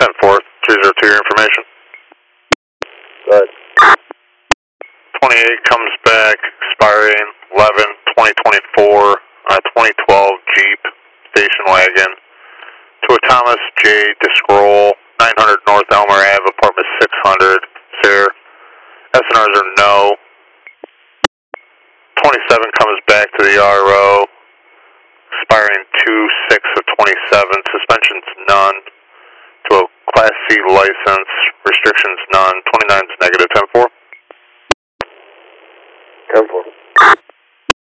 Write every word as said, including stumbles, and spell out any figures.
ten four, three zero two, your information. Good. twenty-eight comes back, expiring eleven twenty twenty-four, uh, twenty twelve Jeep station wagon to a Thomas J. DeScroll, nine hundred North Elmer Ave, apartment six hundred, sir. S N Rs are no. twenty-seven comes back to the R O, expiring two six of twenty-seven, suspensions none, to a Class C license, restrictions none, twenty-nine is negative, ten four. ten four.